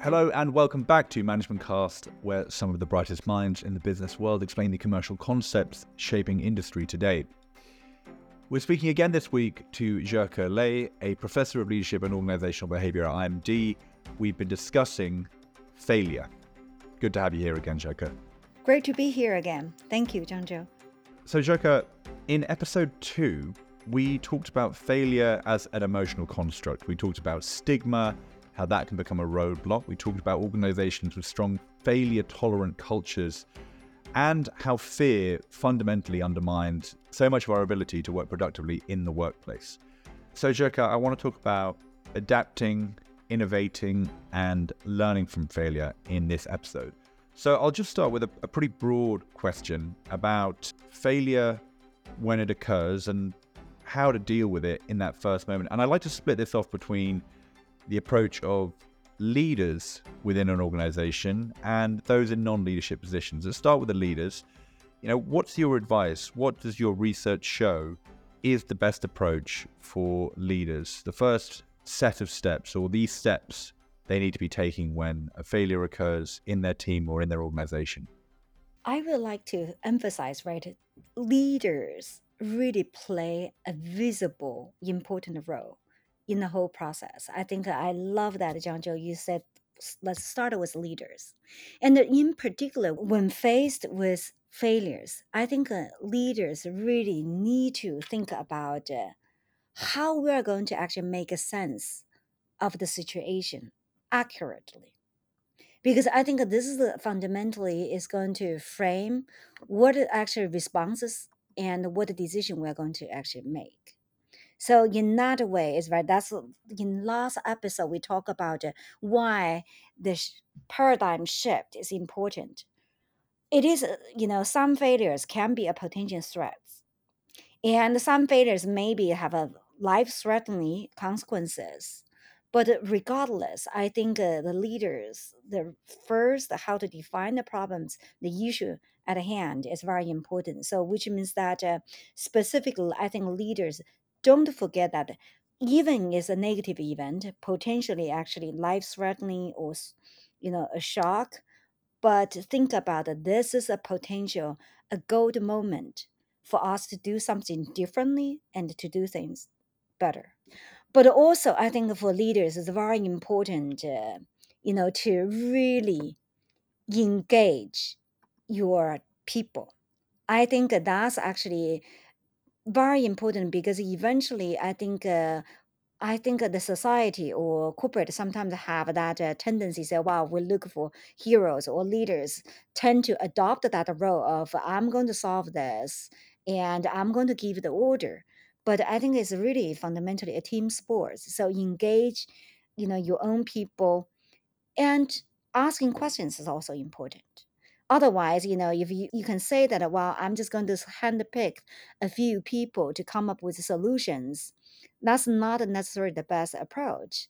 Hello and welcome back to Management Cast, where some of the brightest minds in the business world explain the commercial concepts shaping industry today. We're speaking again this week to Zheke Lei, a professor of leadership and organizational behavior at IMD. We've been discussing failure. Good to have you here again, Zheke. Great to be here again. Thank you, Zhangzhou. So Zheke, in episode 2, we talked about failure as an emotional construct. We talked about stigma, how that can become a roadblock. We talked about organizations with strong failure-tolerant cultures and how fear fundamentally undermines so much of our ability to work productively in the workplace. So Zheke, I want to talk about adapting, innovating, and learning from failure in this episode. So I'll just start with a pretty broad question about failure when it occurs and how to deal with it in that first moment. And I'd like to split this off between the approach of leaders within an organization and those in non-leadership positions. Let's start with the leaders. What's your advice? What does your research show is the best approach for leaders? The first set of steps, or these steps they need to be taking when a failure occurs in their team or in their organization. I would like to emphasize, leaders really play a visible, important role in the whole process. I think I love that, Zhangzhou, you said, let's start with leaders. And in particular, when faced with failures, I think leaders really need to think about how we are going to actually make a sense of the situation accurately. Because I think this is fundamentally is going to frame what actually responses and what the decision we're going to actually make. So in that way, is right. That's in last episode we talk about why the paradigm shift is important. It is, some failures can be a potential threat, and some failures maybe have a life-threatening consequences. But regardless, I think the leaders, the first how to define the problems, the issue at hand is very important. So which means that specifically, I think leaders don't forget that even is a negative event, potentially actually life-threatening or a shock, but think about it, this is a potential, a gold moment for us to do something differently and to do things better. But also, I think for leaders, it's very important, to really engage your people. I think that's actually very important because eventually, I think the society or corporate sometimes have that tendency say, wow, we look for heroes or leaders tend to adopt that role of I'm going to solve this and I'm going to give the order. But I think it's really fundamentally a team sport. So engage, your own people, and asking questions is also important. Otherwise, if you can say that, well, I'm just going to handpick a few people to come up with solutions, that's not necessarily the best approach.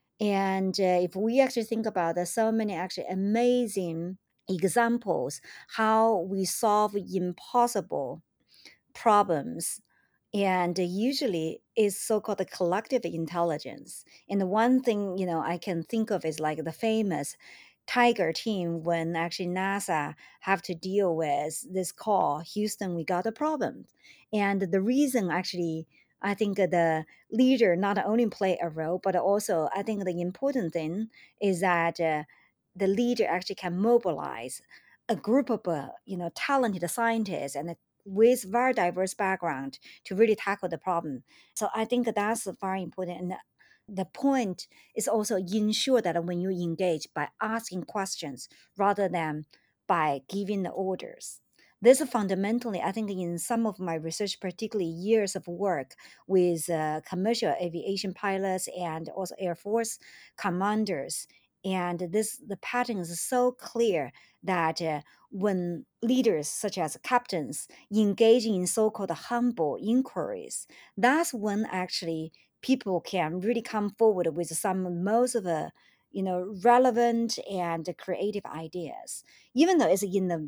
And if we actually think about there's so many actually amazing examples how we solve impossible problems, and usually is so-called the collective intelligence. And the one thing I can think of is like the famous Tiger team when actually NASA have to deal with this call, Houston, we got a problem. And the reason actually, I think the leader not only play a role, but also I think the important thing is that the leader actually can mobilize a group of talented scientists and with very diverse background to really tackle the problem. So I think that's very important. And the point is also ensure that when you engage by asking questions rather than by giving the orders. This is fundamentally, I think, in some of my research, particularly years of work with commercial aviation pilots and also Air Force commanders. And the pattern is so clear that when leaders such as captains engage in so-called humble inquiries, that's when actually people can really come forward with some most of the relevant and creative ideas, even though it's in the right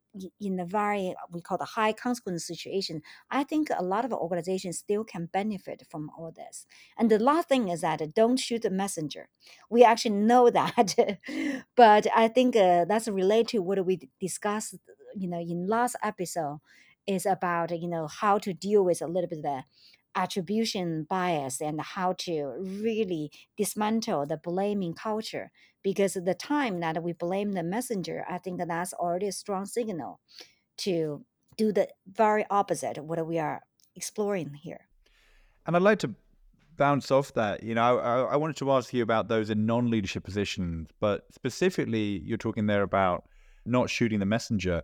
in the very, we call the high consequence situation, I think a lot of organizations still can benefit from all this. And the last thing is that don't shoot the messenger. We actually know that, but I think that's related to what we discussed, in last episode, is about how to deal with a little bit of the attribution bias and how to really dismantle the blaming culture, because the time that we blame the messenger, I think that's already a strong signal to do the very opposite of what we are exploring here. And I'd like to bounce off that. I wanted to ask you about those in non-leadership positions, but specifically, you're talking there about not shooting the messenger.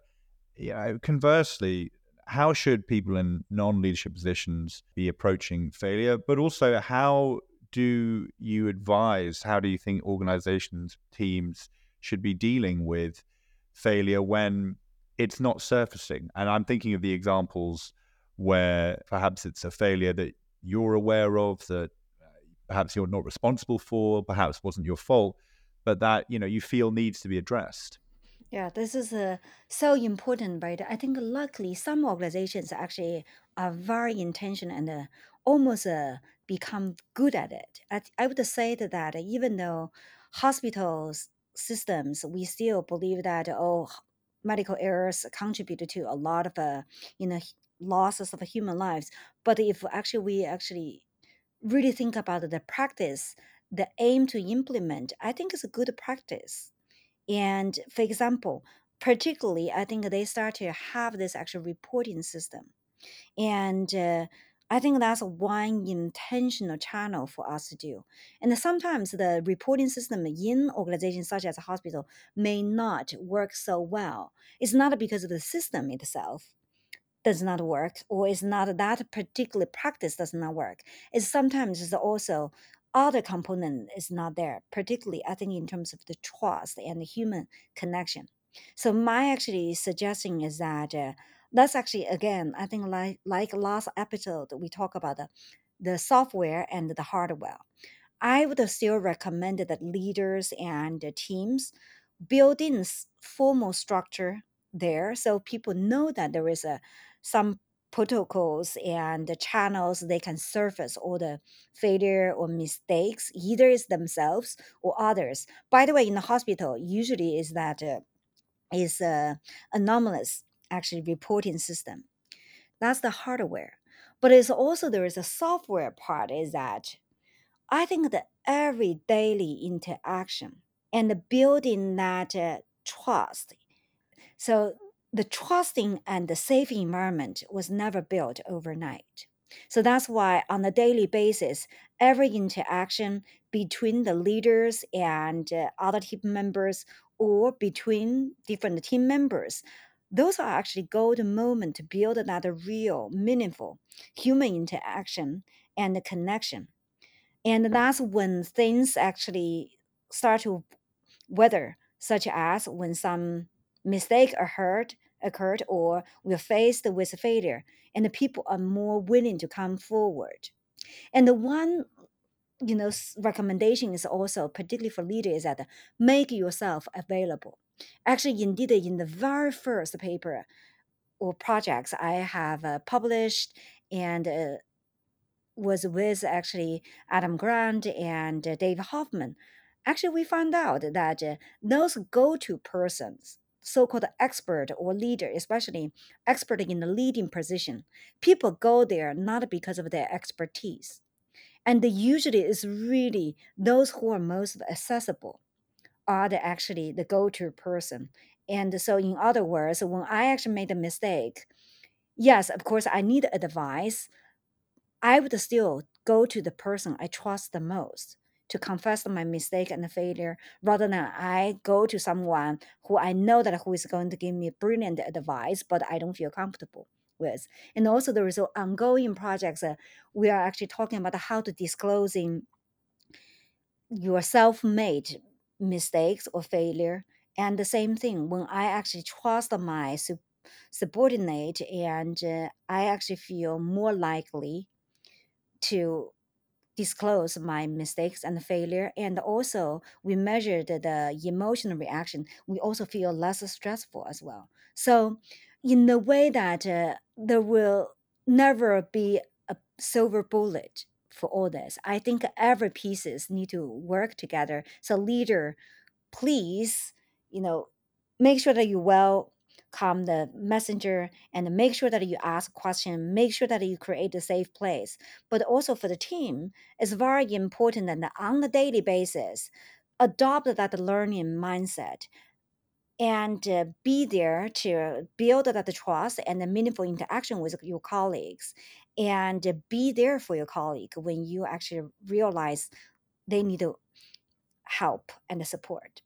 Conversely, how should people in non-leadership positions be approaching failure? But also, how do you advise? How do you think organizations, teams should be dealing with failure when it's not surfacing? And I'm thinking of the examples where perhaps it's a failure that you're aware of, that perhaps you're not responsible for, perhaps wasn't your fault, but that you feel needs to be addressed. Yeah, this is so important, right? I think luckily some organizations actually are very intentional and almost become good at it. I would say that even though hospitals systems, we still believe that medical errors contribute to a lot of losses of human lives. But if actually we actually really think about the practice, the aim to implement, I think it's a good practice. And for example, particularly, I think they start to have this actual reporting system. And I think that's one intentional channel for us to do. And sometimes the reporting system in organizations such as a hospital may not work so well. It's not because of the system itself does not work, or it's not that particular practice does not work. It's sometimes it's also other component is not there, particularly I think in terms of the trust and the human connection. So my actually suggestion is that that's actually, again, I think like last episode we talk about the software and the hardware. I would still recommend that leaders and the teams build in formal structure there, so people know that there is some protocols and the channels they can surface all the failure or mistakes, either is themselves or others. By the way, in the hospital, usually is that is anomalous actually reporting system. That's the hardware. But it's also there is a software part, is that I think that every daily interaction and building that trust. So the trusting and the safe environment was never built overnight. So that's why on a daily basis, every interaction between the leaders and other team members, or between different team members, those are actually golden moment to build that real, meaningful human interaction and the connection. And that's when things actually start to weather, such as when some mistake occurred, or we're faced with failure, and the people are more willing to come forward. And the one recommendation is also particularly for leaders, is that make yourself available. Actually, indeed, in the very first paper or projects I have published and was with actually Adam Grant and Dave Hoffman. Actually, we found out that those go-to persons, so-called expert or leader, especially expert in the leading position, people go there not because of their expertise, and usually is really those who are most accessible are actually the go-to person. And so, in other words, when I actually made a mistake, yes, of course, I need advice. I would still go to the person I trust the most to confess my mistake and failure, rather than I go to someone who I know that who is going to give me brilliant advice, but I don't feel comfortable with. And also there is ongoing projects. We are actually talking about how to disclosing your self-made mistakes or failure. And the same thing, when I actually trust my subordinate, and I actually feel more likely to disclose my mistakes and failure, and also we measure the emotional reaction, we also feel less stressful as well. So in the way that there will never be a silver bullet for all this, I think every pieces need to work together. So leader, please, you know, make sure that you welcome the messenger, and make sure that you ask question, make sure that you create a safe place. But also for the team, it's very important that on a daily basis, adopt that learning mindset, and be there to build that trust and the meaningful interaction with your colleagues, and be there for your colleague when you actually realize they need help and support.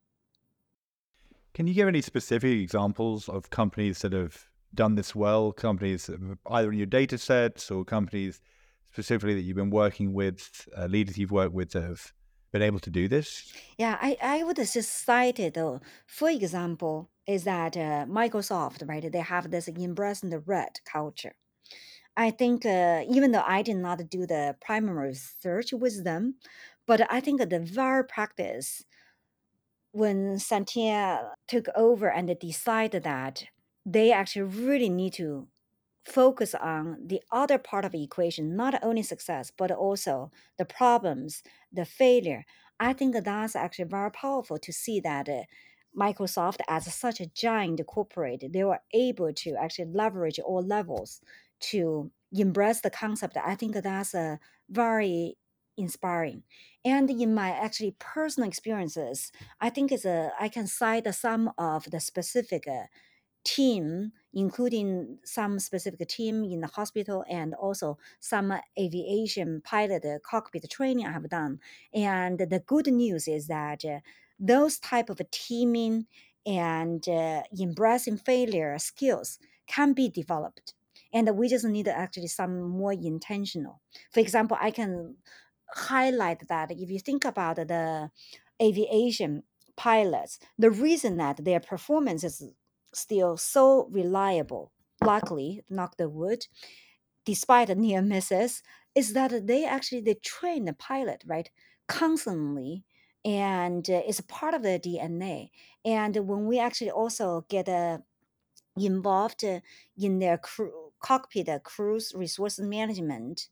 Can you give any specific examples of companies that have done this well? Companies that either in your data sets or companies specifically that you've been working with, leaders you've worked with that have been able to do this? Yeah, I would just cite it. For example, is that Microsoft, right? They have this embracing the red culture. I think even though I did not do the primary research with them, but I think the VAR practice, when Satya took over and decided that they actually really need to focus on the other part of the equation, not only success, but also the problems, the failure. I think that's actually very powerful to see that Microsoft, as such a giant corporate, they were able to actually leverage all levels to embrace the concept. I think that's a very inspiring. And in my actually personal experiences, I think I can cite some of the specific team, including some specific team in the hospital, and also some aviation pilot cockpit training I have done. And the good news is that those type of teaming and embracing failure skills can be developed. And we just need actually some more intentional. For example, I can highlight that if you think about the aviation pilots, the reason that their performance is still so reliable, luckily, knock the wood, despite the near misses, is that they train the pilot, right, constantly, and it's a part of their DNA. And when we actually also get involved in their cockpit cruise resource management,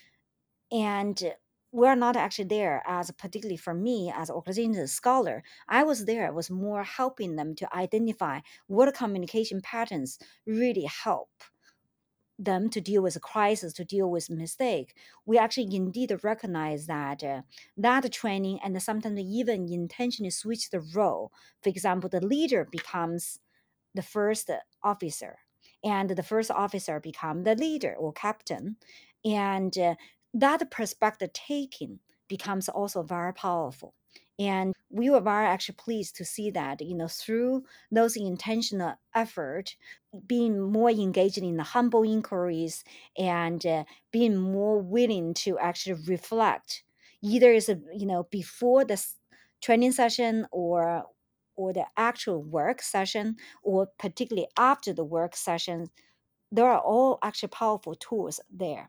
and we're not actually there as particularly for me as organization scholar. I was there, was more helping them to identify what communication patterns really help them to deal with a crisis, to deal with mistake. We actually indeed recognize that that training, and sometimes even intentionally switch the role. For example, the leader becomes the first officer, and the first officer become the leader or captain, and that perspective taking becomes also very powerful. And we were very actually pleased to see that, through those intentional effort, being more engaged in the humble inquiries, and being more willing to actually reflect, either is before the training session, or the actual work session, or particularly after the work session. There are all actually powerful tools there.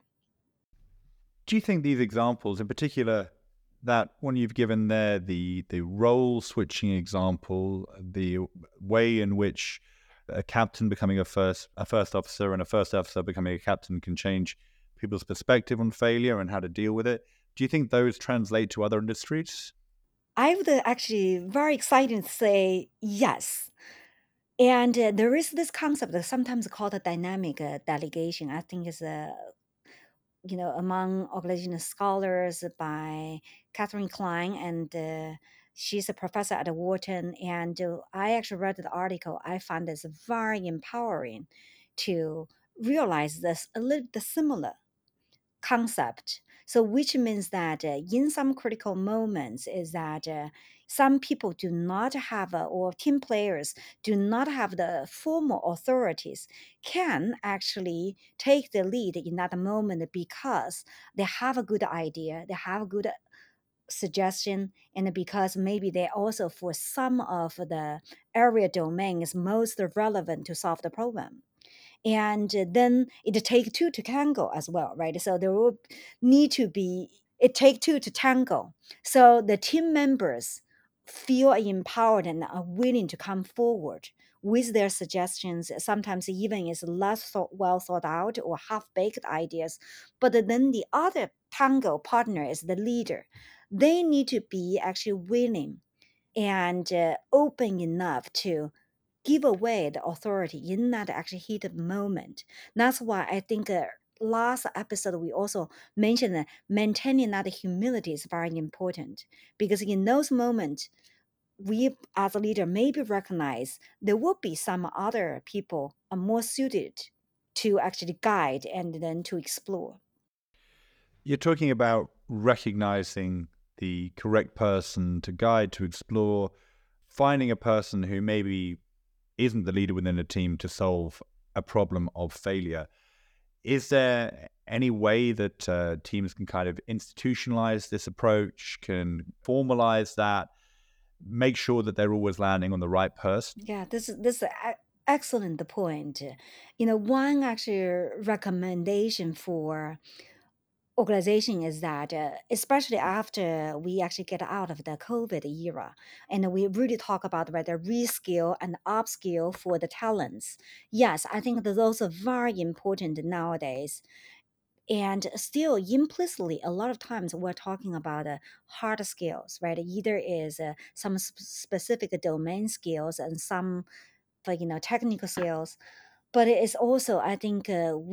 Do you think these examples, in particular, that one you've given there, the role switching example, the way in which a captain becoming a first officer and a first officer becoming a captain can change people's perspective on failure and how to deal with it? Do you think those translate to other industries? I would actually very excited to say yes. And there is this concept that sometimes called a dynamic delegation. I think is among organizational scholars by Catherine Klein, and she's a professor at Wharton. And I actually read the article. I found this very empowering to realize this a little bit similar concept. So, which means that in some critical moments, is that some people do not have, or team players do not have the formal authorities, can actually take the lead in that moment because they have a good idea, they have a good suggestion, and because maybe they also for some of the area domains most relevant to solve the problem. And then it take two to tango as well, right? So there will need to be it takes two to tango. So the team members feel empowered and are willing to come forward with their suggestions. Sometimes even is well thought out or half baked ideas. But then the other tango partner is the leader. They need to be actually willing and open enough to give away the authority in that actually heated moment. That's why I think last episode we also mentioned that maintaining that humility is very important, because in those moments we as a leader maybe recognize there will be some other people are more suited to actually guide and then to explore. You're talking about recognizing the correct person to guide, to explore, finding a person who maybe isn't the leader within a team to solve a problem of failure. Is there any way that teams can kind of institutionalize this approach, can formalize that, make sure that they're always landing on the right person? Yeah, this is excellent point. One actually recommendation for organization is that, especially after we actually get out of the COVID era, and we really talk about right, the reskill and upskill for the talents. Yes, I think that those are very important nowadays. And still, implicitly, a lot of times we're talking about hard skills, right? Either is some specific domain skills and some, like technical skills, but it is also, I think,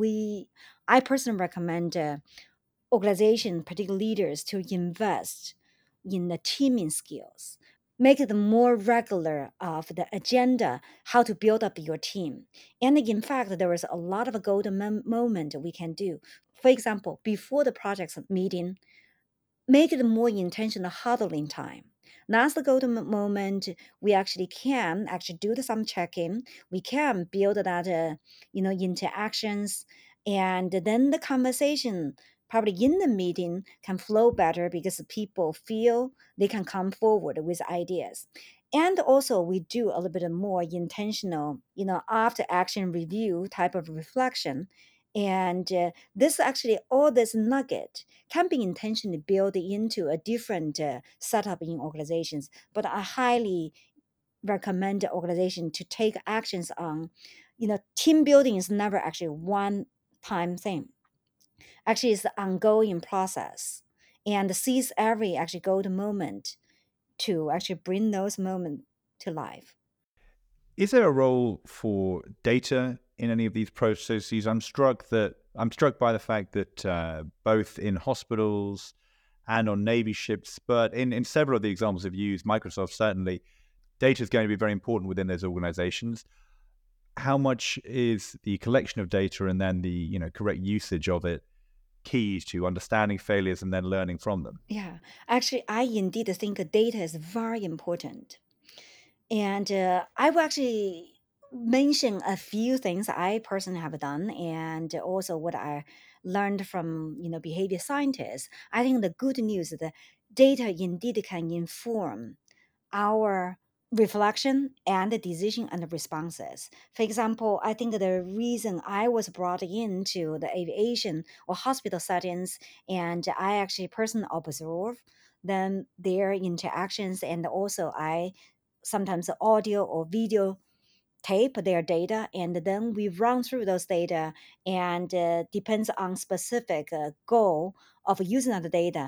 I personally recommend organization, particular leaders, to invest in the teaming skills. Make it more regular of the agenda, how to build up your team. And in fact, there is a lot of golden moment we can do. For example, before the project's meeting, make it more intentional huddling time. That's the golden moment. We actually can actually do some check-in. We can build that, interactions, and then the conversation probably in the meeting can flow better because people feel they can come forward with ideas. And also, we do a little bit more intentional, after action review type of reflection. And this actually, all this nugget can be intentionally built into a different setup in organizations. But I highly recommend the organization to take actions on, team building is never actually one time thing. Actually, it's an ongoing process, and seize every actually golden moment to actually bring those moments to life. Is there a role for data in any of these processes? I'm struck by the fact that both in hospitals and on Navy ships, but in several of the examples I've used, Microsoft certainly, data is going to be very important within those organizations. How much is the collection of data and then the correct usage of it key to understanding failures and then learning from them? Yeah, actually, I indeed think data is very important. And I will actually mention a few things I personally have done, and also what I learned from behavior scientists. I think the good news is that data indeed can inform our reflection and the decision and the responses. For example, I think the reason I was brought into the aviation or hospital settings, and I actually personally observe them their interactions, and also I sometimes audio or video tape their data, and then we run through those data, and depends on specific goal of using that data,